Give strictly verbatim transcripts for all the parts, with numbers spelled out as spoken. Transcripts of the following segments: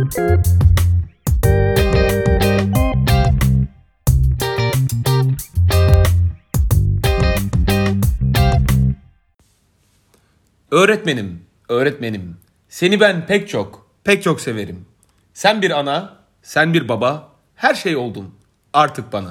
Öğretmenim, öğretmenim, seni ben pek çok, pek çok severim. Sen bir ana, sen bir baba, her şey oldun artık bana.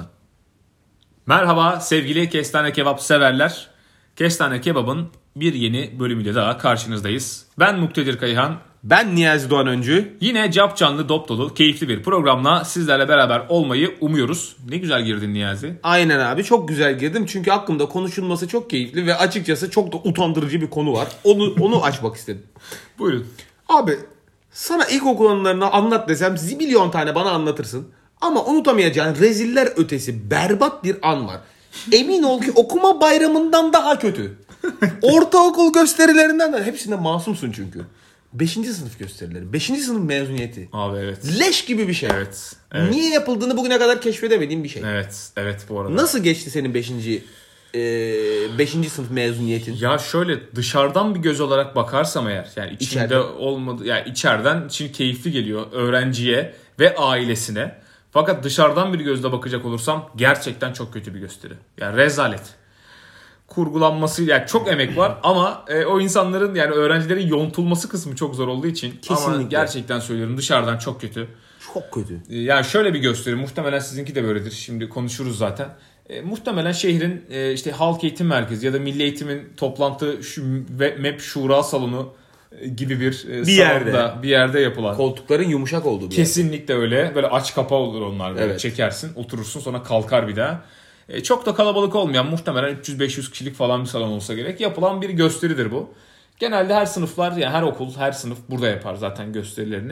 Merhaba sevgili Kestane Kebap severler. Kestane Kebap'ın bir yeni bölümüyle daha karşınızdayız. Ben Muktedir Kayhan. Ben Niyazi Doğan Öncü. Yine cap canlı, dop dolu, keyifli bir programla sizlerle beraber olmayı umuyoruz. Ne güzel girdin Niyazi. Aynen abi, çok güzel girdim çünkü hakkımda konuşulması çok keyifli ve açıkçası çok da utandırıcı bir konu var. Onu onu açmak istedim. Buyurun. Abi sana ilkokul anılarını anlat desem zibilyon tane bana anlatırsın. Ama unutamayacağın reziller ötesi berbat bir an var. Emin ol ki okuma bayramından daha kötü. Ortaokul gösterilerinden de hepsinde masumsun çünkü. Beşinci sınıf gösterileri. Beşinci sınıf mezuniyeti. Abi evet. Leş gibi bir şey. Evet. evet. Niye yapıldığını bugüne kadar keşfedemediğim bir şey. Evet. Evet bu arada. Nasıl geçti senin beşinci e, beşinci sınıf mezuniyetin? Ya şöyle dışarıdan bir göz olarak bakarsam eğer yani içinde İçeriden. olmadı yani içeriden için keyifli geliyor öğrenciye ve ailesine. Fakat dışarıdan bir gözle bakacak olursam gerçekten çok kötü bir gösteri. Yani rezalet. Kurgulanması yani çok emek var ama e, o insanların yani öğrencilerin yontulması kısmı çok zor olduğu için Kesinlikle. Ama gerçekten söylüyorum dışarıdan çok kötü. Çok kötü. E, yani şöyle bir gösteri muhtemelen sizinki de böyledir. Şimdi konuşuruz zaten. E, muhtemelen şehrin e, işte halk eğitim merkezi ya da milli eğitimin toplantı şu, ve M E P şura salonu e, gibi bir, e, Bir salonda yerde. bir yerde yapılan. Koltukların yumuşak olduğu bir Kesinlikle öyle. Böyle aç kapa olur onlar böyle. Evet. Çekersin, oturursun sonra kalkar bir daha. E, çok da kalabalık olmayan muhtemelen üç yüz beş yüz kişilik falan bir salon olsa gerek. Yapılan bir gösteridir bu. Genelde her sınıflar yani her okul, her sınıf burada yapar zaten gösterilerini.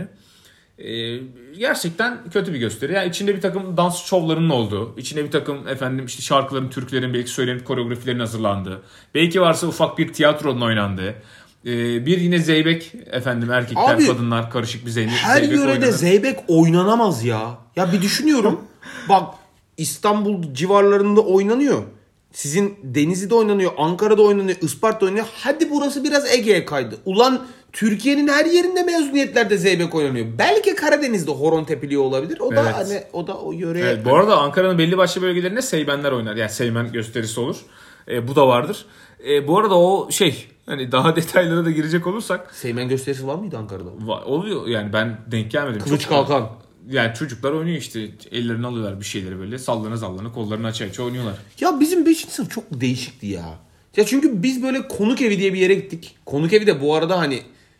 E, gerçekten kötü bir gösteri. Yani içinde bir takım dans şovlarının olduğu, içinde bir takım efendim işte şarkıların, türkülerin belki söylenip koreografilerin hazırlandığı, belki varsa ufak bir tiyatronun oynandığı. Ee, bir yine zeybek efendim erkekler Abi, kadınlar karışık bir zeybek. her zeybek yörede oynanır. zeybek oynanamaz ya. Ya bir düşünüyorum. Bak İstanbul civarlarında oynanıyor. Sizin Denizli'de oynanıyor, Ankara'da oynanıyor, Isparta'da oynanıyor. Hadi burası biraz Ege'ye kaydı. Ulan Türkiye'nin her yerinde mezuniyetlerde zeybek oynanıyor. Belki Karadeniz'de horon tepiliyor olabilir. O da Evet. hani o da o yöreye. Evet, bu arada Ankara'nın belli başlı bölgelerinde seymenler oynar. Yani seymen gösterisi olur. E, bu da vardır. E, bu arada o şey hani daha detaylara da girecek olursak. Seymen gösterisi var mıydı Ankara'da? Va- oluyor yani ben denk gelmedim. Kılıç Çok- kalkan. Yani çocuklar oynuyor işte ellerini alıyorlar bir şeyleri böyle sallana sallana kollarını açı açı oynuyorlar. Ya bizim beşinci sınıf çok değişikti ya. Ya çünkü biz böyle konuk evi diye bir yere gittik. Konuk evi de bu arada hani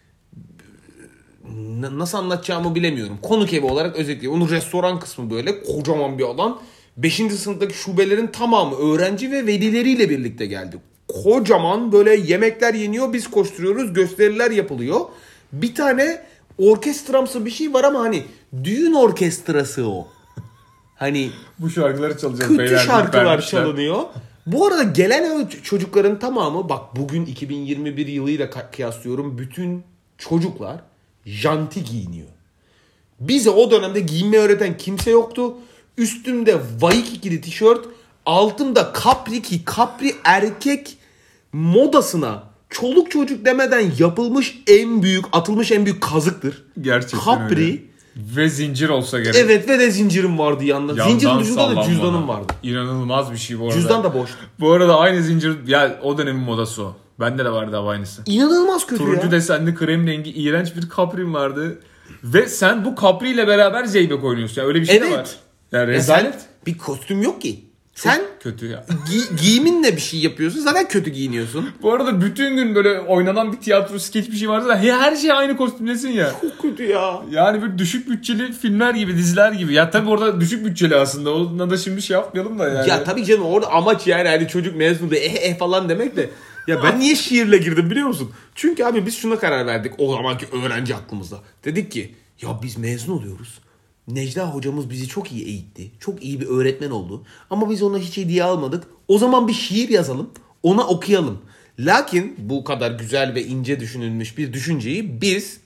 n- nasıl anlatacağımı bilemiyorum. Konuk evi olarak özellikle onun restoran kısmı böyle kocaman bir alan. beşinci sınıftaki şubelerin tamamı öğrenci ve velileriyle birlikte geldi. Kocaman böyle yemekler yeniyor, biz koşturuyoruz, gösteriler yapılıyor. Bir tane orkestramsı bir şey var ama hani düğün orkestrası o. Hani Bu şarkıları çalacağız. kötü beyler, şarkılar vermişler. çalınıyor. çalınıyor. Bu arada gelen o çocukların tamamı bak bugün iki bin yirmi bir yılıyla kıyaslıyorum. Bütün çocuklar janti giyiniyor. Bize o dönemde giyinmeyi öğreten kimse yoktu. Üstümde Waikikili tişört, altımda Capri ki Capri erkek modasına çoluk çocuk demeden yapılmış en büyük, atılmış en büyük kazıktır. Gerçekten Capri. öyle. Ve zincir olsa gerek. Evet ve de zincirim vardı yanında. Yandan Zincirin ucunda da sallanma. cüzdanım vardı. İnanılmaz bir şey bu arada. Cüzdan da boş. Bu arada aynı zincir ya o dönemin modası o. Bende de vardı abi aynısı. İnanılmaz kötü Turuncu ya. desenli krem rengi iğrenç bir kaprim vardı. Ve sen bu kapri ile beraber zeybek oynuyorsun. Yani öyle bir şey Evet. de var. Yani Ya rezalet. sen bir kostüm yok ki. Sen Kötü ya. gi- giyiminle bir şey yapıyorsun. Zaten kötü giyiniyorsun. Bu arada bütün gün böyle oynanan bir tiyatro skeç bir şey varsa da her şey aynı kostümdesin ya. Çok kötü ya. Yani bir düşük bütçeli filmler gibi, diziler gibi. Ya tabii orada düşük bütçeli aslında. Ona da şimdi şey yapmayalım da yani. Ya tabii canım orada amaç yani hani çocuk mezun da eh eh falan demek de. Ya ben niye şiirle girdim biliyor musun? Çünkü abi biz şuna karar verdik o zamanki öğrenci aklımızda. Dedik ki ya biz mezun oluyoruz. Necla hocamız bizi çok iyi eğitti. Çok iyi bir öğretmen oldu. Ama biz ona hiç hediye almadık. O zaman bir şiir yazalım. Ona okuyalım. Lakin bu kadar güzel ve ince düşünülmüş bir düşünceyi biz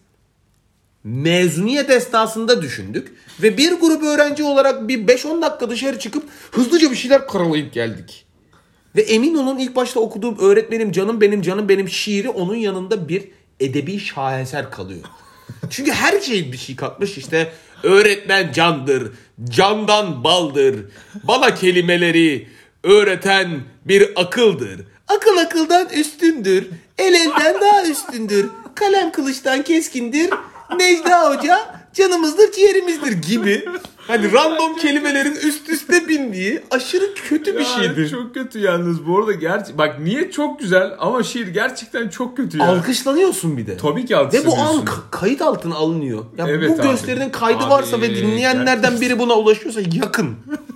mezuniyet esnasında düşündük. Ve bir grup öğrenci olarak bir beş on dakika dışarı çıkıp hızlıca bir şeyler karalayıp geldik. Ve emin olun ilk başta okuduğum öğretmenim canım benim canım benim şiiri onun yanında bir edebi şaheser kalıyor. Çünkü her şey bir şey katmış işte. Öğretmen candır, candan baldır. Bana kelimeleri öğreten bir akıldır. Akıl akıldan üstündür. El elden daha üstündür. Kalem kılıçtan keskindir. Necda Hoca canımızdır, ciğerimizdir gibi. Hani random kelimelerin üst üste bindiği aşırı kötü bir Ya şeydir. çok kötü yalnız bu arada. Gerçi bak niyet çok güzel ama şiir gerçekten çok kötü ya. Alkışlanıyorsun bir de. Tabii ki Ve bu alkışlanıyorsun. an k- kayıt altına alınıyor. Ya Evet bu abi. gösterinin kaydı Abi, varsa ve dinleyenlerden biri buna ulaşıyorsa yakın.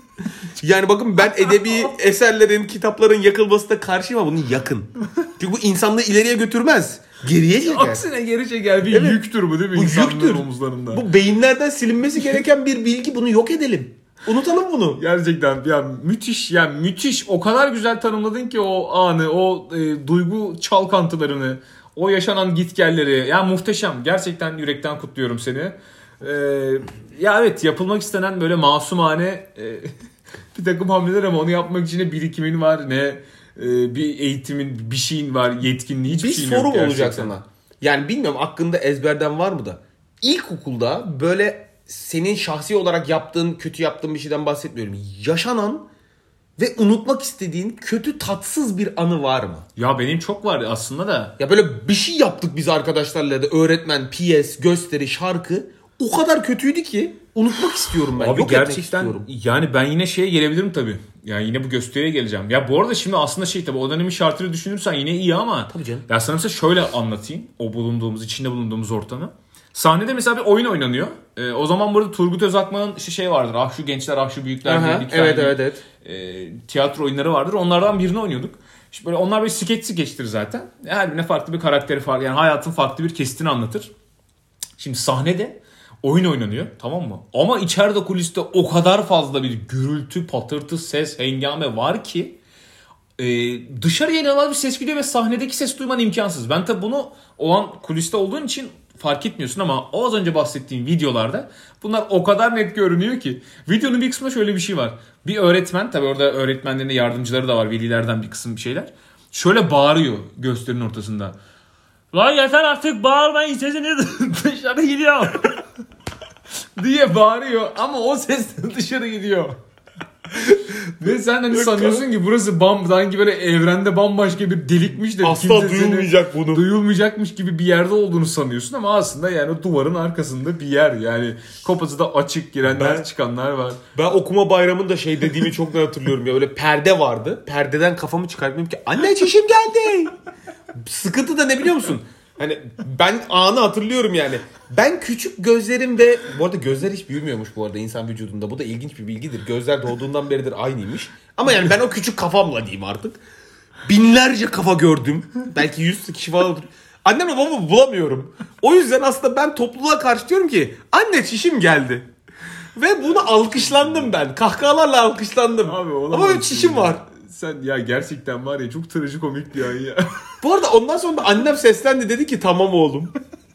Yani bakın ben edebi eserlerin, kitapların yakılmasına karşıyım ama bunu yakın. Çünkü bu insanlığı ileriye götürmez. Geriye çeker. Aksine geri çeker bir Evet. yüktür bu değil mi? Bu İnsanların yüktür. omuzlarında. Bu beyinlerden silinmesi gereken bir bilgi. Bunu yok edelim. Unutalım bunu. Gerçekten ya müthiş ya müthiş o kadar güzel tanımladın ki o anı o e, duygu çalkantılarını o yaşanan gitgelleri ya muhteşem gerçekten yürekten kutluyorum seni. E, ya evet yapılmak istenen böyle masumane e, bir takım hamleler ama onu yapmak için ne birikimin var ne e, bir eğitimin bir şeyin var yetkinliği hiçbir Bir şeyin yok sorum gerçekten. olacak sana. Yani bilmiyorum aklında ezberden var mı da. İlkokulda böyle senin şahsi olarak yaptığın, kötü yaptığın bir şeyden bahsetmiyorum. Yaşanan ve unutmak istediğin kötü tatsız bir anı var mı? Ya benim çok var aslında da. Ya böyle bir şey yaptık biz arkadaşlarla da öğretmen, P S, gösteri, şarkı. O kadar kötüydü ki unutmak istiyorum ben. Abi Yok etmek gerçekten istiyorum. yani ben yine şeye gelebilirim tabii. Yani yine bu gösteriye geleceğim. Ya bu arada şimdi aslında şey tabii o dönemin şartları düşünürsen yine iyi ama. Tabii canım. Ya sana mesela şöyle anlatayım. O bulunduğumuz, içinde bulunduğumuz ortamı. Sahnede mesela bir oyun oynanıyor. Ee, o zaman burada Turgut Özakman'ın işte şey vardır. Ah şu gençler, ah şu büyükler diye Aha, bir tane evet bir, evet evet. e, tiyatro oyunları vardır. Onlardan birini oynuyorduk. İşte böyle onlar böyle skeç skeçtir zaten. Her birine farklı bir karakteri farklı. Yani hayatın farklı bir kesitini anlatır. Şimdi sahnede oyun oynanıyor tamam mı? Ama içeride kuliste o kadar fazla bir gürültü, patırtı, ses, hengame var ki e, dışarıya inanılmaz bir ses gidiyor ve sahnedeki ses duyman imkansız. Ben tabii bunu o an kuliste olduğun için fark etmiyorsun ama o az önce bahsettiğim videolarda bunlar o kadar net görünüyor ki. Videonun bir kısmında şöyle bir şey var. Bir öğretmen tabii orada öğretmenlerin de yardımcıları da var. Velilerden bir kısım bir şeyler. Şöyle bağırıyor gösterinin ortasında. Lan yeter artık bağırmayın sesiniz dışarı gidiyor. diye bağırıyor ama o ses dışarı gidiyor. Ve sen hani sanıyorsun ki burası bam, sanki böyle evrende bambaşka bir delikmiş de Asla kimse duyulmayacak seni- bunu. Duyulmayacakmış gibi bir yerde olduğunu sanıyorsun ama aslında yani o duvarın arkasında bir yer. Yani kapısı da açık, girenler Ben- çıkanlar var. Ben okuma bayramında şey dediğimi çok net hatırlıyorum ya, böyle perde vardı. Perdeden kafamı çıkartmıyorum ki anne çişim geldi. Sıkıntı da ne biliyor musun? Hani ben anı hatırlıyorum yani. Ben küçük gözlerim ve bu arada gözler hiç büyümüyormuş bu arada insan vücudunda. Bu da ilginç bir bilgidir. Gözler doğduğundan beridir aynıymış. Ama yani ben o küçük kafamla diyeyim artık. Binlerce kafa gördüm. Belki yüz kişi falan olur. Annemle babamı bulamıyorum. O yüzden aslında ben topluluğa karşı diyorum ki anne çişim geldi. Ve bunu alkışlandım ben. Kahkahalarla alkışlandım. Abi, ama benim çişim var. Sen ya gerçekten var ya çok trajikomik bir an ya. Bu arada ondan sonra da annem seslendi, dedi ki tamam oğlum.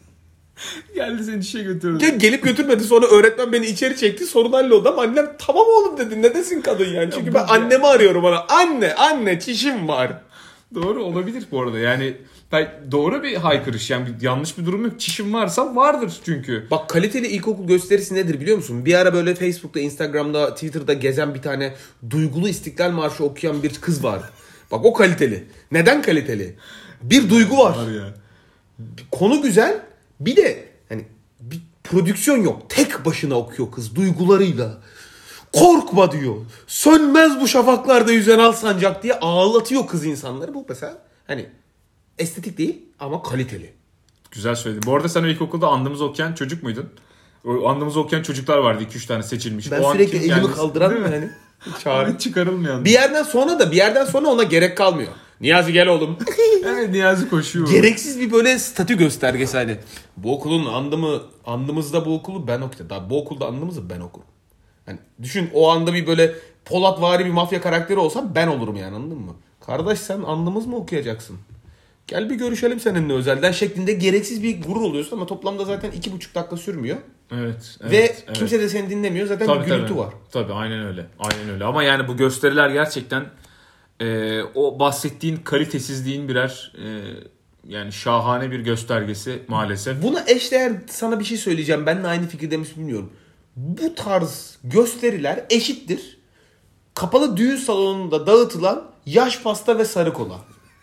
Geldi seni işe götürdü. Gel, gelip götürmedi, sonra öğretmen beni içeri çekti, sorun halloldu ama annem tamam oğlum dedi. Ne desin kadın yani? Çünkü bu ben ya. annemi arıyorum bana. Anne anne çişim var. Doğru olabilir bu arada yani doğru bir haykırış yani bir, yanlış bir durum yok. Çişim varsa vardır çünkü. Bak kaliteli ilkokul gösterisi nedir biliyor musun? Bir ara böyle Facebook'ta, Instagram'da, Twitter'da gezen bir tane duygulu İstiklal Marşı okuyan bir kız vardı. Bak o kaliteli. Neden kaliteli? Bir duygu var. Var ya. Konu güzel. Bir de hani bir prodüksiyon yok. Tek başına okuyor kız duygularıyla. Korkma diyor. Sönmez bu şafaklarda yüzen al sancak diye ağlatıyor kız insanları. Bu mesela hani estetik değil ama kaliteli. Güzel söyledin. Bu arada sen o ilkokulda andımızı okuyan çocuk muydun? O andımızı okuyan çocuklar vardı iki üç tane seçilmiş. Ben O an sürekli kim elimi geldi? kaldıran Değil mi? hani çağrı. Çıkarılmayan. Bir yerden sonra da bir yerden sonra ona gerek kalmıyor. Niyazi gel oğlum. Evet Niyazi koşuyor. Gereksiz bir böyle statü göstergesi hani. Bu okulun andımı, andımızda bu okulu ben okudum. Daha bu okulda andımızı ben okurum. Hani düşün o anda bir böyle Polatvari bir mafya karakteri olsam ben olurum yani, anladın mı? Kardeş sen andımız mı okuyacaksın? Gel bir görüşelim seninle özelden şeklinde gereksiz bir gurur oluyorsun ama toplamda zaten iki buçuk dakika sürmüyor. Evet, evet. Ve evet. kimse de seni dinlemiyor. Zaten Tabii, bir gürültü tabii. var. Tabii aynen öyle. Aynen öyle. Ama yani bu gösteriler gerçekten e, o bahsettiğin kalitesizliğin birer e, yani şahane bir göstergesi maalesef. Buna eşdeğer sana bir şey söyleyeceğim. Ben de aynı fikirde misin bilmiyorum. Bu tarz gösteriler eşittir kapalı düğün salonunda dağıtılan yaş pasta ve sarı kola.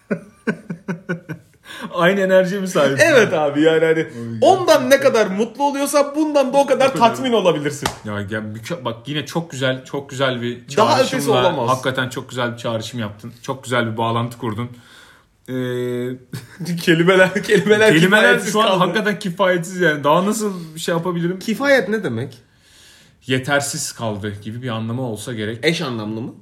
Aynı enerjiye mi sahip? Evet abi, yani hani ondan ne kadar mutlu oluyorsa bundan da o kadar tatmin olabilirsin. Ya, ya müke- bak yine çok güzel çok güzel bir Daha ötesi çağrışımla olamaz. hakikaten çok güzel bir çağrışım yaptın. Çok güzel bir bağlantı kurdun. Ee, kelimeler kelimeler kelimeler kifayetsiz şu an kaldı. hakikaten kifayetsiz yani. Daha nasıl bir şey yapabilirim? Kifayet ne demek? Yetersiz kaldı gibi bir anlamı olsa gerek. Eş anlamlı mı?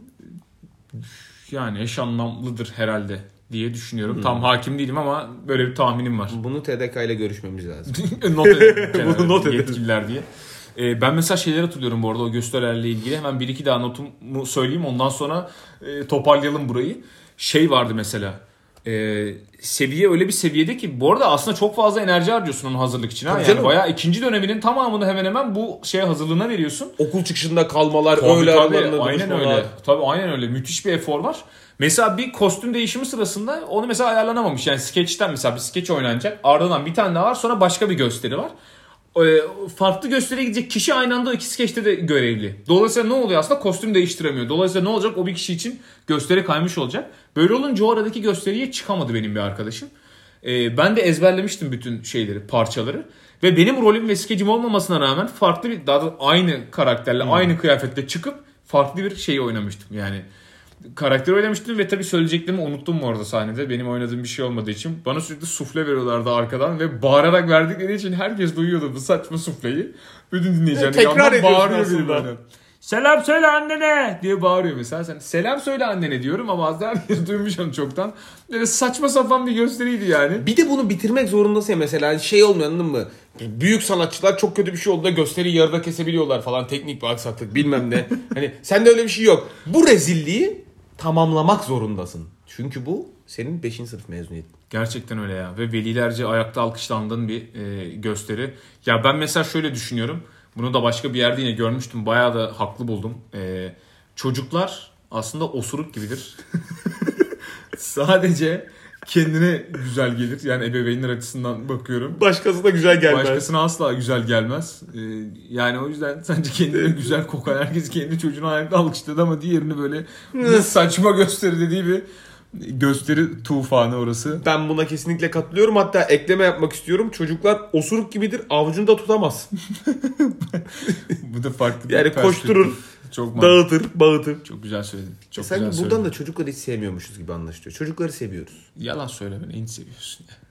Yani eş anlamlıdır herhalde diye düşünüyorum. Hmm. Tam hakim değilim ama böyle bir tahminim var. Bunu T D K ile görüşmemiz lazım. not edelim. Bunu not edelim. Yetkililer diye. Ee, ben mesela şeyler hatırlıyorum bu arada o gösterilerle ilgili. Hemen bir iki daha notumu söyleyeyim. Ondan sonra e, toparlayalım burayı. Şey vardı mesela. E, seviye öyle bir seviyede ki bu arada aslında çok fazla enerji harcıyorsun onun hazırlık için. Ha? Yani bayağı ikinci döneminin tamamını hemen hemen bu şeye hazırlığına veriyorsun. Okul çıkışında kalmalar, Tabii, öğle tabii, aralarında aynen buluşmalar. öyle. Tabii aynen öyle. Müthiş bir efor var. Mesela bir kostüm değişimi sırasında onu mesela ayarlanamamış. Yani skeçten mesela bir skeç oynanacak. Ardından bir tane daha var. Sonra başka bir gösteri var. Ee, farklı gösteriye gidecek kişi aynı anda o iki skeçte de görevli. Dolayısıyla ne oluyor aslında? Kostüm değiştiremiyor. Dolayısıyla ne olacak? O bir kişi için gösteri kaymış olacak. Böyle olunca o aradaki gösteriye çıkamadı benim bir arkadaşım. Ee, ben de ezberlemiştim bütün şeyleri, parçaları. Ve benim rolüm ve skecim olmamasına rağmen farklı bir, daha da aynı karakterle, hmm. aynı kıyafetle çıkıp farklı bir şeyi oynamıştım. Yani karakteri oynamıştım ve tabii söyleyeceklerimi unuttum mu orada sahnede. Benim oynadığım bir şey olmadığı için. Bana sürekli sufle veriyorlardı arkadan ve bağırarak verdikleri için herkes duyuyordu bu saçma sufleyi. Bütün dinleyiciler tekrar ediyorsun bağırıyor aslında. bana. Selam söyle annene diye bağırıyor mesela. Sen, selam söyle annene diyorum ama az herkes duymuş onu çoktan. Böyle saçma sapan bir gösteriydi yani. Bir de bunu bitirmek zorundasın ya mesela, şey olmuyor, anladın mı? Büyük sanatçılar çok kötü bir şey olduğunda gösteriyi yarıda kesebiliyorlar falan, teknik bir aksaklık bilmem ne. Hani sende öyle bir şey yok. Bu rezilliği tamamlamak zorundasın. Çünkü bu senin beşinci sınıf mezuniyetin. Gerçekten öyle ya. Ve velilerce ayakta alkışlandığın bir e, gösteri. Ya ben mesela şöyle düşünüyorum. Bunu da başka bir yerde yine görmüştüm. Bayağı da haklı buldum. E, çocuklar aslında osuruk gibidir. Sadece kendine güzel gelir. Yani ebeveynler açısından bakıyorum. Başkasına güzel gelmez. Başkasına asla güzel gelmez. Ee, yani o yüzden sence kendine güzel kokan herkes kendi çocuğunu ayakta alkışladı ama diğerini böyle saçma gösteri dediği bir gösteri tufanı orası. Ben buna kesinlikle katılıyorum. Hatta ekleme yapmak istiyorum. Çocuklar osuruk gibidir. Avucunu da tutamaz. Bu da farklı bir yani koşturur. Çok dağıtır, bağıtır. Çok güzel söyledin. Çok e sanki güzel buradan söyledin. da çocukları hiç sevmiyormuşuz gibi anlaşılıyor. Çocukları seviyoruz. Yalan söyleme, neyi seviyorsun ya.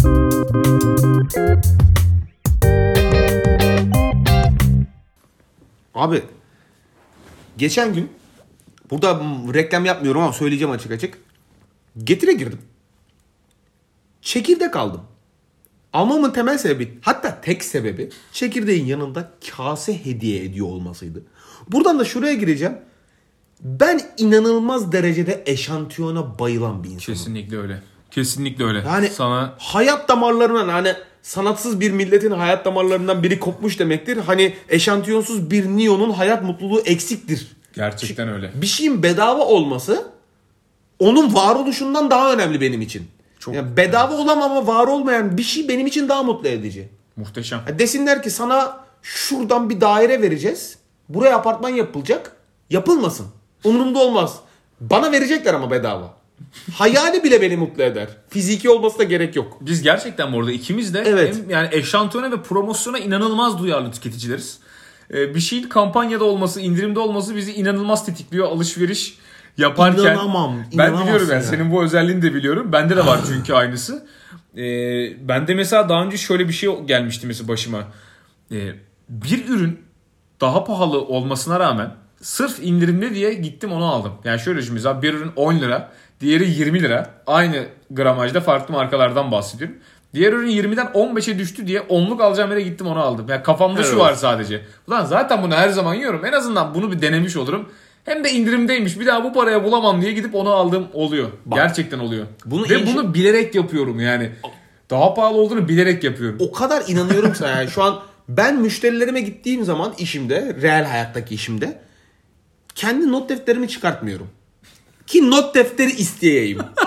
Abi geçen gün burada reklam yapmıyorum ama söyleyeceğim açık açık. Getir'e girdim. Çekirdek aldım. Almamın temel sebebi, hatta tek sebebi çekirdeğin yanında kase hediye ediyor olmasıydı. Buradan da şuraya gireceğim. Ben inanılmaz derecede eşantiyona bayılan bir insanım. Kesinlikle öyle. Kesinlikle öyle. Yani sana hayat damarlarından, hani sanatsız bir milletin hayat damarlarından biri kopmuş demektir. Hani eşantiyonsuz bir Neo'nun hayat mutluluğu eksiktir. gerçekten öyle. Bir şeyin bedava olması onun varoluşundan daha önemli benim için. Çok yani bedava olan ama var olmayan bir şey benim için daha mutlu edici. Muhteşem. Yani desinler ki sana şuradan bir daire vereceğiz. Buraya apartman yapılacak. Yapılmasın. Umurumda olmaz. Bana verecekler ama bedava. Hayali bile beni mutlu eder. Fiziki olması da gerek yok. Biz gerçekten bu arada ikimiz de Evet. hem yani eşantiyona ve promosyona inanılmaz duyarlı tüketicileriz. Ee, bir şeyin kampanyada olması, indirimde olması bizi inanılmaz tetikliyor. Alışveriş yaparken. İnanamam. Ben biliyorum yani ya. senin bu özelliğini de biliyorum. Bende de var çünkü aynısı. Ee, bende mesela daha önce şöyle bir şey gelmişti mesela başıma. Ee, bir ürün daha pahalı olmasına rağmen sırf indirimli diye gittim onu aldım. Yani şöyle düşün mesela bir ürün on lira, diğeri yirmi lira. Aynı gramajda farklı markalardan bahsediyorum. Diğer ürün yirmiden on beşe düştü diye onluk alacağım yere gittim onu aldım. Yani kafamda evet. şu var sadece. Ulan zaten bunu her zaman yiyorum. En azından bunu bir denemiş olurum. Hem de indirimdeymiş. Bir daha bu paraya bulamam diye gidip onu aldığım oluyor. Bak, gerçekten oluyor. Bunu Ve inş- bunu bilerek yapıyorum yani. Daha pahalı olduğunu bilerek yapıyorum. O kadar inanıyorum sana yani. Şu an ben müşterilerime gittiğim zaman işimde, real hayattaki işimde kendi not defterimi çıkartmıyorum. Ki not defteri isteyeyim.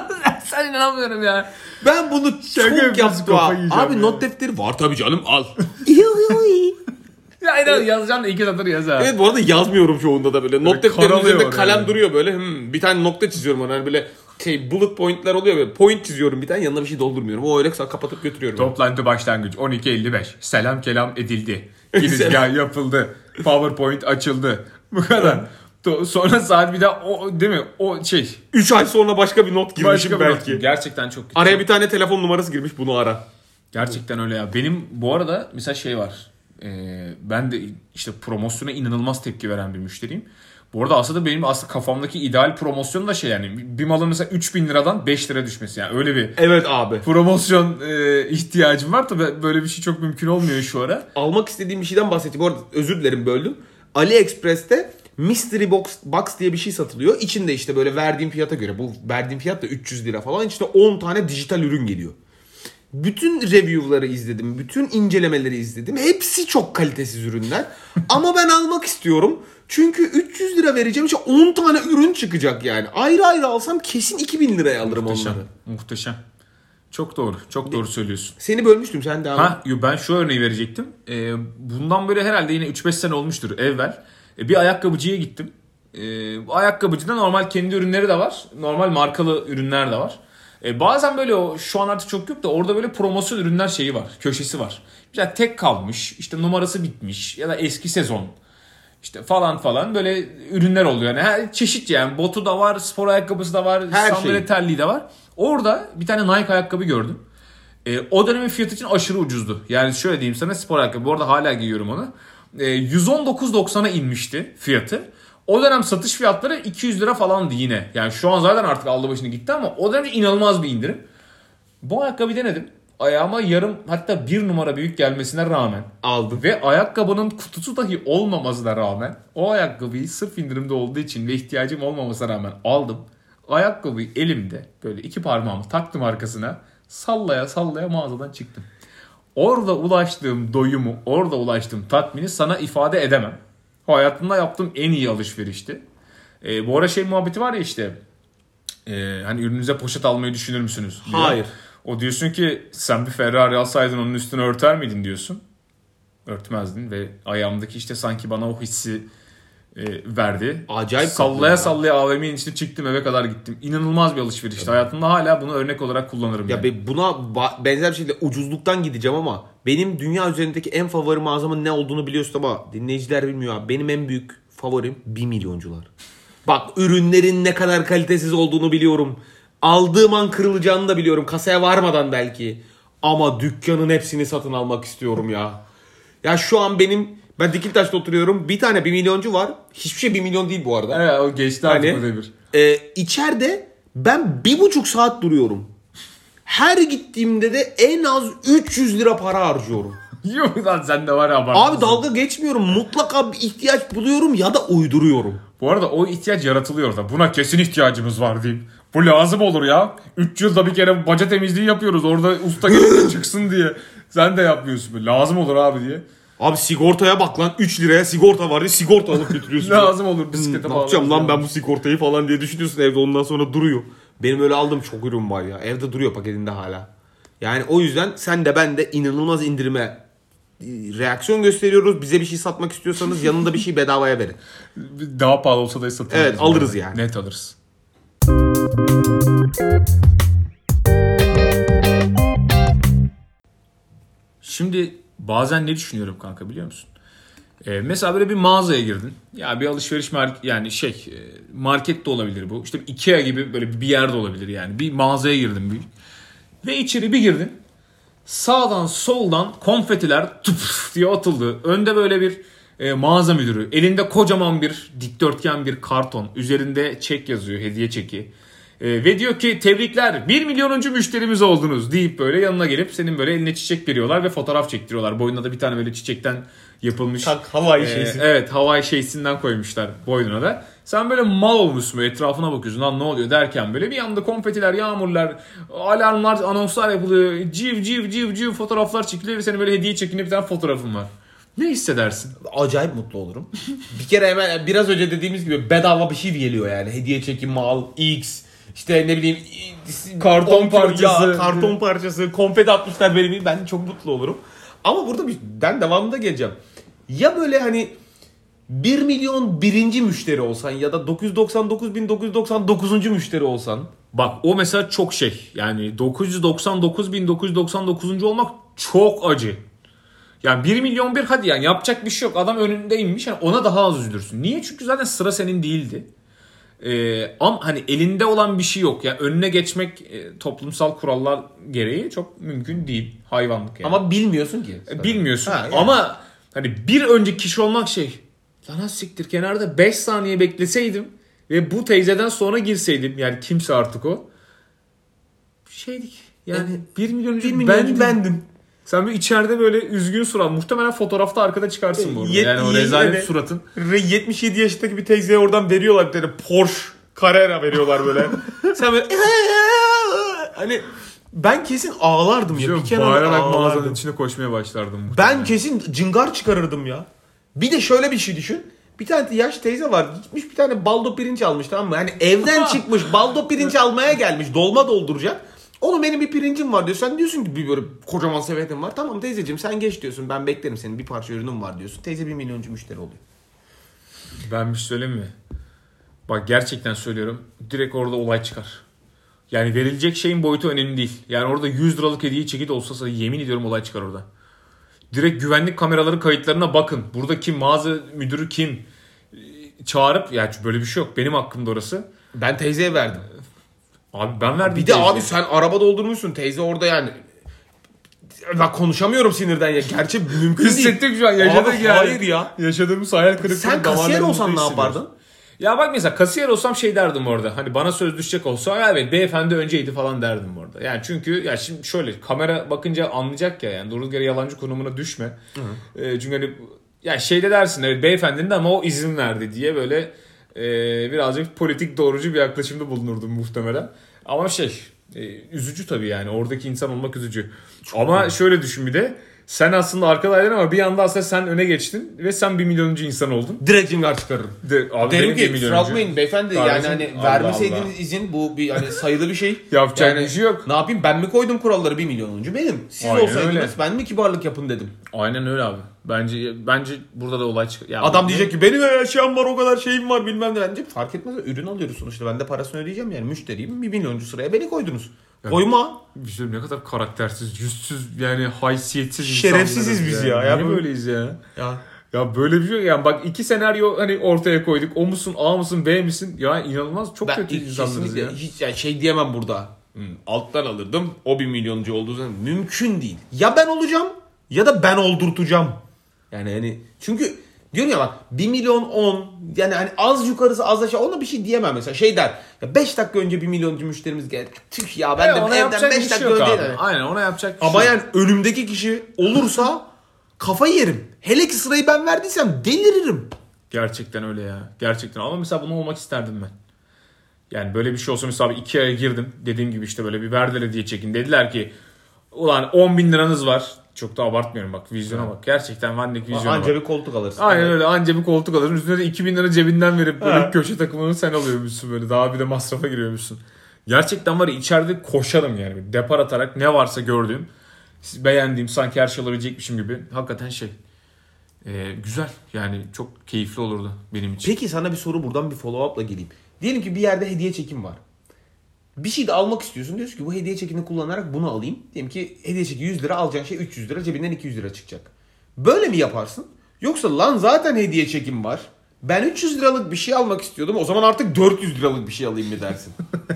Sen inanamıyorum ya. Ben bunu çok yaptım. Abi not defteri var tabii canım al. Ya inan yazacağım da iki satır yaz ha. Evet bu arada yazmıyorum çoğunda da böyle. Not defterinin üzerinde kalem yani. duruyor böyle. Hmm, bir tane nokta çiziyorum ona. Yani böyle şey bullet point'ler oluyor böyle. Point çiziyorum bir tane, yanına bir şey doldurmuyorum. O öyle kapatıp götürüyorum. Toplantı başlangıç on iki elli beş. Selam kelam edildi. Girizgah yapıldı. PowerPoint açıldı. Bu kadar. Sonra saat bir daha o değil mi? O şey. üç ay sonra başka bir not girmişim başka belki. Not. Gerçekten çok kötü. Araya bir tane telefon numarası girmiş, bunu ara. Gerçekten öyle ya. Benim bu arada mesela şey var. Ee, ben de işte promosyona inanılmaz tepki veren bir müşteriyim. Bu arada aslında benim aslında kafamdaki ideal promosyon da şey yani bir malın mesela üç bin liradan beş lira düşmesi yani öyle bir evet abi promosyon e, ihtiyacım var. Tabii böyle bir şey çok mümkün olmuyor şu ara. Almak istediğim bir şeyden bahsedeyim. Bu arada özür dilerim böldüm. AliExpress'te Mystery Box, Box diye bir şey satılıyor. İçinde işte böyle verdiğim fiyata göre, bu verdiğim fiyat da üç yüz lira falan, içinde on tane dijital ürün geliyor. Bütün review'ları izledim. Bütün incelemeleri izledim. Hepsi çok kalitesiz ürünler. Ama ben almak istiyorum. Çünkü üç yüz lira vereceğim için on tane ürün çıkacak yani. Ayrı ayrı alsam kesin iki bin liraya alırım muhteşem, onları. Muhteşem. Çok doğru. Çok doğru söylüyorsun. Seni bölmüştüm, sen devam et. Ha, ben şu örneği verecektim. Ee, bundan böyle herhalde yine üç beş sene olmuştur evvel. Ee, bir ayakkabıcıya gittim. Ee, bu ayakkabıcıda normal kendi ürünleri de var. Normal markalı ürünler de var. Ee, bazen böyle o şu an artık çok yok da orada böyle promosyon ürünler şeyi var. Köşesi var. Mesela tek kalmış, işte numarası bitmiş ya da eski sezon. İşte falan falan böyle ürünler oluyor. Yani her çeşit yani, botu da var, spor ayakkabısı da var, sandalye terliği de var. Orada bir tane Nike ayakkabı gördüm. E, o dönemin fiyatı için aşırı ucuzdu. Yani şöyle diyeyim sana, spor ayakkabı. Bu arada hala giyiyorum onu. E, yüz on dokuz doksana inmişti fiyatı. O dönem satış fiyatları iki yüz lira falandı yine. Yani şu an zaten artık aldı başını gitti ama o dönem inanılmaz bir indirim. Bu ayakkabıyı denedim. Ayağıma yarım, hatta bir numara büyük gelmesine rağmen aldım. Ve ayakkabının kutusu dahi olmamasına rağmen o ayakkabıyı sırf indirimde olduğu için ve ihtiyacım olmamasına rağmen aldım. Ayakkabıyı elimde böyle iki parmağımı taktım arkasına, sallaya sallaya mağazadan çıktım. Orada ulaştığım doyumu, orada ulaştığım tatmini sana ifade edemem. O hayatımda yaptığım en iyi alışverişti. E, bu ara şey muhabbeti var ya işte, e, hani ürününüze poşet almayı düşünür müsünüz diyor. Hayır. O diyorsun ki sen bir Ferrari alsaydın onun üstüne örter miydin diyorsun. Örtmezdin ve ayağımdaki işte sanki bana o hissi e, verdi. Acayip. Sallaya sallaya A V M'nin içine çıktım, eve kadar gittim. İnanılmaz bir alışverişti. Evet. Hayatımda hala bunu örnek olarak kullanırım. Ya yani. Buna ba- benzer bir şekilde ucuzluktan gideceğim ama benim dünya üzerindeki en favori mağazamın ne olduğunu biliyorsun ama dinleyiciler bilmiyor abi. Benim en büyük favorim bir milyoncular. Bak, ürünlerin ne kadar kalitesiz olduğunu biliyorum. Aldığım an kırılacağını da biliyorum. Kasaya varmadan belki. Ama dükkanın hepsini satın almak istiyorum ya. Ya şu an benim, ben Dikiltaş'ta oturuyorum. Bir tane bir milyoncu var. Hiçbir şey bir milyon değil bu arada. Evet, o geçti artık hani, bu devir. E, içeride ben bir buçuk saat duruyorum. Her gittiğimde de en az üç yüz lira para harcıyorum. Yok lan, sen de var ya abartmışsın. Abi dalga geçmiyorum. Mutlaka bir ihtiyaç buluyorum ya da uyduruyorum. Bu arada o ihtiyaç yaratılıyor da. Buna kesin ihtiyacımız var diyeyim. Bu lazım olur ya. üç yılda bir kere baca temizliği yapıyoruz. Orada usta gelip çıksın diye. Sen de yapmıyorsun. Lazım olur abi diye. Abi sigortaya bak lan. üç liraya sigorta var diye sigorta alıp götürüyorsun. Lazım olur. Bisiklete hmm, bağlı. Ne yapacağım lan ben bu sigortayı falan diye düşünüyorsun evde, ondan sonra duruyor. Benim öyle aldığım çok ürün var ya. Evde duruyor paketinde hala. Yani o yüzden sen de ben de inanılmaz indirime reaksiyon gösteriyoruz. Bize bir şey satmak istiyorsanız yanında bir şey bedavaya verin. Daha pahalı olsa da satın evet alırız yani. Net alırız. Şimdi bazen ne düşünüyorum kanka biliyor musun? Ee, mesela böyle bir mağazaya girdin. Ya bir alışveriş market, yani şey market de olabilir bu. İşte Ikea gibi böyle bir yer de olabilir yani. Bir mağazaya girdin büyük. Ve içeri bir girdin. Sağdan soldan konfetiler tuf diye atıldı. Önde böyle bir e, mağaza müdürü. Elinde kocaman bir dikdörtgen bir karton. Üzerinde çek yazıyor, hediye çeki. E, ve diyor ki tebrikler, bir milyonuncu müşterimiz oldunuz deyip böyle yanına gelip senin böyle eline çiçek veriyorlar ve fotoğraf çektiriyorlar. Boynuna da bir tane böyle çiçekten yapılmış. Tak, Hawaii e, şeysi. Evet, Hawaii şeysinden koymuşlar boynuna da. Sen böyle mal olmuşsun, böyle etrafına bakıyorsun lan ne oluyor derken böyle bir anda konfetiler, yağmurlar, alarmlar, anonslar yapılıyor. Civ civ civ civ fotoğraflar çekiliyor ve senin böyle hediye çekinde bir tane fotoğrafın var. Ne hissedersin? Acayip mutlu olurum. Bir kere hemen biraz önce dediğimiz gibi bedava bir şey geliyor yani. Hediye çekim, mal, X, İşte ne bileyim Karton on kilo parçası. yağ, karton parçası, konfeti atmışlar benim. Ben çok mutlu olurum. Ama burada bir, ben devamında geleceğim. Ya böyle hani bir milyon birinci müşteri olsan ya da dokuz yüz doksan dokuz bin dokuz yüz doksan dokuzuncu müşteri olsan. Bak o mesela çok şey. Yani dokuz yüz doksan dokuz bin dokuz yüz doksan dokuzuncu olmak çok acı. Yani bir milyon bir hadi yani yapacak bir şey yok. Adam önündeymiş. Yani ona daha az üzülürsün. Niye? Çünkü zaten sıra senin değildi. Ee, ama hani elinde olan bir şey yok. Yani önüne geçmek e, toplumsal kurallar gereği çok mümkün değil. Hayvanlık yani. Ama bilmiyorsun ki. E, bilmiyorsun. Ha, yani. Ama hani bir önceki kişi olmak şey. Lan az siktir kenarda beş saniye bekleseydim ve bu teyzeden sonra girseydim. Yani kimse artık o. Şeydik. Yani Evet. bir milyonuncu bir milyoncu bendim. bendim. Sen bir içeride böyle üzgün surat. Muhtemelen fotoğrafta arkada çıkarsın bu arada. Yet- Yani o yet- rezalet evet. suratın. yetmiş yedi yaşındaki bir teyzeye oradan veriyorlar bir tane Porsche Carrera veriyorlar böyle. Sen böyle hani ben kesin ağlardım ya. Bir kenara Bağırarak mağazanın ağlardım. içine koşmaya başlardım. Ben kesin cıngar çıkarırdım ya. Bir de şöyle bir şey düşün. Bir tane yaş teyze var. Gitmiş bir tane baldo pirinç almış, tamam mı? Yani evden çıkmış baldo pirinç almaya gelmiş. Dolma dolduracak. Oğlum benim bir pirincim var diyor. Sen diyorsun ki bir böyle kocaman sepetim var. Tamam teyzeciğim sen geç diyorsun. Ben beklerim, senin bir parça ürünüm var diyorsun. Teyze bir milyoncu müşteri oluyor. Ben bir şey söyleyeyim mi? Bak gerçekten söylüyorum. Direkt orada olay çıkar. Yani verilecek şeyin boyutu önemli değil. Yani orada yüz liralık hediye çeki de olsa sana yemin ediyorum olay çıkar orada. Direkt güvenlik kameraları kayıtlarına bakın. Burada kim, mağaza müdürü kim? Çağırıp, ya böyle bir şey yok. Benim hakkımda orası. Ben teyzeye verdim. Abi ben verdim. Bir de teyzeye. abi sen araba doldurmuşsun. Teyze orada yani. Ben konuşamıyorum sinirden ya. Gerçi mümkün değil. Hissettik şu an. Yaşadık Abi, yani. hayır ya. Yaşadığımız hayal kırıklığı. Sen kasiyer olsan ne yapardın? Ya bak mesela kasiyer olsam şey derdim orada. Hani bana söz düşecek olsa evet beyefendi önceydi falan derdim orada. Yani çünkü ya şimdi şöyle kamera bakınca anlayacak ya, yani durduk yere yalancı konumuna düşme. E, çünkü hani ya şeyde dersin evet beyefendinin de ama o izin verdi diye böyle e, birazcık politik doğrucu bir yaklaşımda bulunurdum muhtemelen. Ama şey e, üzücü tabii yani oradaki insan olmak üzücü. Çok ama iyi. Şöyle düşün bir de. Sen aslında arkadaydın ama bir anda aslında sen öne geçtin ve sen bir milyonuncu insan oldun. Direkt cingar çıkarırım. De, abi Derim ki kusura bakmayın beyefendi Kardeşim, yani hani Allah vermeseydiniz Allah. izin bu bir hani sayılı bir şey. Yapacak yani, bir şey yok. Ne yapayım, ben mi koydum kuralları, bir milyonuncu benim. Siz Aynen olsaydınız öyle. ben mi kibarlık yapın dedim. Aynen öyle abi. Bence bence burada da olay çıkıyor. Ya Adam diyecek ki benim eşyam var, o kadar şeyim var bilmem ne. Bence fark etmez, ürün alıyoruz sonuçta, ben de parasını ödeyeceğim yani, müşteriyim, bir milyoncu sıraya beni koydunuz. Yani, koyma. Bir şey ne kadar karaktersiz, yüzsüz yani haysiyetsiz şerefsiziz biz ya. ya. ya. Niye böyleyiz ya? Ya. Ya böyle bir şey yok. Yani bak iki senaryo hani ortaya koyduk. O musun, A mısın, B misin? Ya inanılmaz çok Ben kötü insanlarız ya. Hiç yani şey diyemem burada. Hmm, alttan alırdım. O bir milyoncu olduğu zaman mümkün değil. Ya ben olacağım ya da ben oldurtacağım. Yani hani çünkü diyorum ya bak bir milyon on yani hani az yukarısı az aşağı ona bir şey diyemem mesela. Şey der ya beş dakika önce bir milyoncu müşterimiz geldi. Tüh ya ben de evden beş dakika önce. Abi. Aynen ona yapacak bir Ama şey yani önümdeki kişi olursa kafayı yerim. Hele ki sırayı ben verdiysem deliririm. Gerçekten öyle ya. Gerçekten. Ama mesela bunu olmak isterdim ben. Yani böyle bir şey olsa mesela iki aya girdim. Dediğim gibi işte böyle bir verdiler hediye çekin. Dediler ki ulan on bin liranız var. Çok da abartmıyorum bak. Vizyona bak. Gerçekten Van'daki vizyona Anca bak. bir koltuk alırsın. Aynen öyle. Anca bir koltuk alırsın. Üstüne de iki bin lira cebinden verip böyle Ha. köşe takımını sen alıyormuşsun böyle. Daha bir de masrafa giriyormuşsun. Gerçekten var ya içeride koşarım yani. Depar atarak ne varsa gördüğüm. Beğendiğim sanki her şey alabilecekmişim gibi. Hakikaten şey. Ee, güzel. Yani çok keyifli olurdu benim için. Peki sana bir soru, buradan bir follow up'la geleyim. Diyelim ki bir yerde hediye çekim var. Bir şey de almak istiyorsun. Diyorsun ki bu hediye çekini kullanarak bunu alayım. Diyelim ki hediye çeki yüz lira, alacağın şey üç yüz lira, cebinden iki yüz lira çıkacak. Böyle mi yaparsın? Yoksa lan zaten hediye çekim var. Ben üç yüz liralık bir şey almak istiyordum. O zaman artık dört yüz liralık bir şey alayım mı dersin?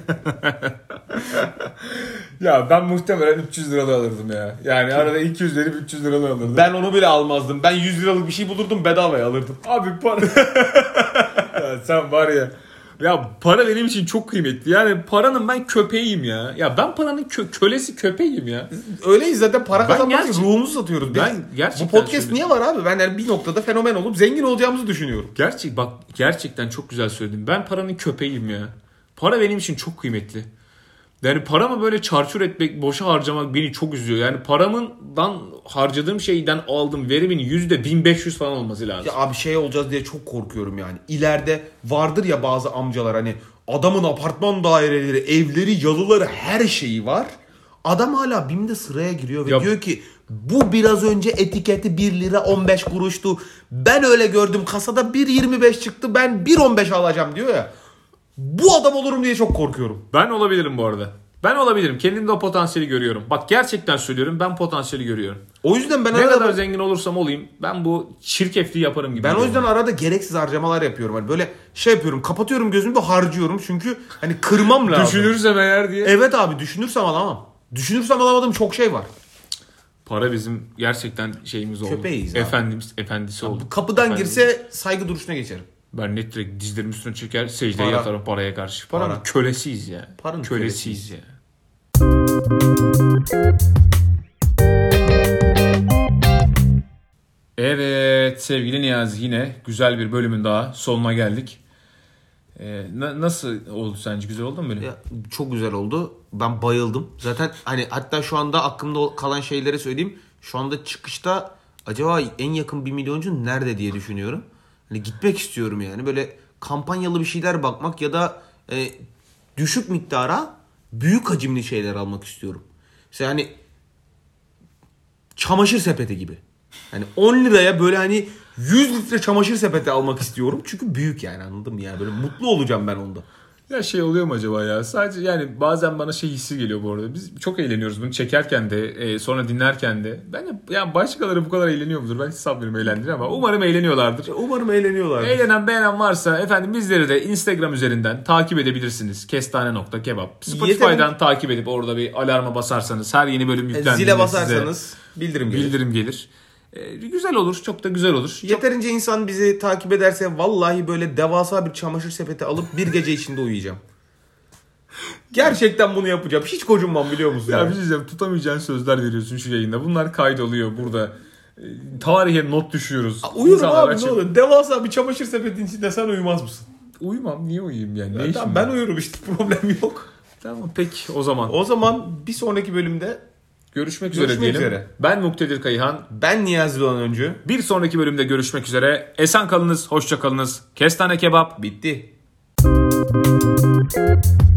Ya ben muhtemelen üç yüz liralı alırdım ya. Yani arada iki yüz verip üç yüz liralı alırdım. Ben onu bile almazdım. Ben yüz liralık bir şey bulurdum, bedavaya alırdım. Abi para... ya sen var ya... Ya para benim için çok kıymetli. Yani paranın ben köpeğiyim ya. Ya ben paranın kö- kölesi köpeğiyim ya. Öyleyiz zaten, para Ben kazanmak için gerçek- ruhumuzu satıyoruz. Ben Biz- gerçekten Bu podcast söylüyorum. niye var abi? Ben yani bir noktada fenomen olup zengin olacağımızı düşünüyorum. Gerçek bak gerçekten çok güzel söyledin. Ben paranın köpeğiyim ya. Para benim için çok kıymetli. Yani paramı böyle çarçur etmek, boşa harcamak beni çok üzüyor. Yani paramdan harcadığım şeyden aldığım verimin yüzde bin beş yüz falan olması lazım. Ya abi şey olacağız diye çok korkuyorum yani. İleride vardır ya bazı amcalar hani Adamın apartman daireleri, evleri, yalıları, her şeyi var. Adam hala BİM'de sıraya giriyor ve Ya, diyor ki bu biraz önce etiketi bir lira on beş kuruştu. Ben öyle gördüm kasada bir yirmi beş çıktı. Ben bir on beş alacağım diyor ya. Bu adam olurum diye çok korkuyorum. Ben olabilirim bu arada. Ben olabilirim. Kendimde o potansiyeli görüyorum. Bak gerçekten söylüyorum, ben potansiyeli görüyorum. O yüzden ben Ne arada, kadar zengin olursam olayım ben bu çirkefliği yaparım gibi. ben o geliyor yüzden bana. arada gereksiz harcamalar yapıyorum. Hani böyle şey yapıyorum, kapatıyorum gözümü ve harcıyorum. Çünkü hani kırmam lazım. Düşünürsem eğer diye. Evet abi, düşünürsem alamam. Düşünürsem alamadığım çok şey var. Para bizim gerçekten şeyimiz oldu. Köpeğiz abi. Efendimiz, efendisi oldu. Kapıdan Efendimiz. girse saygı duruşuna geçerim. Ben net direkt dizlerimin üstüne çeker secdeye Para. yatarım paraya karşı. Para. Paranın kölesiyiz ya. Paranın kölesiyiz ya. Evet sevgili Niyazi, yine güzel bir bölümün daha sonuna geldik. Ee, na- nasıl oldu sence? Güzel oldu mu bölüm? Ya, çok güzel oldu. Ben bayıldım. Zaten hani hatta şu anda aklımda kalan şeyleri söyleyeyim. Şu anda çıkışta acaba en yakın bir milyoncu nerede diye düşünüyorum. Hani gitmek istiyorum yani. Böyle kampanyalı bir şeyler bakmak ya da e, düşük miktara büyük hacimli şeyler almak istiyorum. Mesela hani çamaşır sepeti gibi. Hani on liraya böyle hani yüz litre çamaşır sepeti almak istiyorum. Çünkü büyük yani, anladın mı ya? Böyle mutlu olacağım ben onda. Ya şey oluyor mu acaba ya? Sadece yani bazen bana şey hissi geliyor bu arada. Biz çok eğleniyoruz bunu çekerken de, e, sonra dinlerken de. Ben de yani başkaları bu kadar eğleniyor mudur? Ben hiç sanmıyorum eğlendirir ama umarım eğleniyorlardır. Umarım eğleniyorlar. Eğlenen, beğenen varsa efendim bizleri de Instagram üzerinden takip edebilirsiniz. kestane nokta kebap. Spotify'dan Yeterim. takip edip orada bir alarma basarsanız, her yeni bölüm yüklendiğinde Zile basarsanız size bildirim gelir. bildirim gelir. E, güzel olur, çok da güzel olur. Çok... Yeterince insan bizi takip ederse vallahi böyle devasa bir çamaşır sepeti alıp bir gece içinde uyuyacağım. Gerçekten bunu yapacağım. Hiç gocunmam, biliyor musun? Ya Yani? bir şey diyeceğim, tutamayacağın sözler veriyorsun şu yayında. Bunlar kaydoluyor burada. E, tarihe not düşüyoruz. Uyurum İnsanlar abi, açıp- ne olur. Devasa bir çamaşır sepetin içinde sen uyumaz mısın? Uyumam, niye uyuyayım yani? Ne Ya işim tamam, var? ben uyurum işte, problem yok. Tamam peki o zaman. O zaman bir sonraki bölümde Görüşmek üzere Görüşmek diyelim. üzere. Ben Muktedir Kayıhan. ben Niyazi Doğan Öncü. Bir sonraki bölümde görüşmek üzere. Esen kalınız, hoşça kalınız. Kestane kebap Bitti.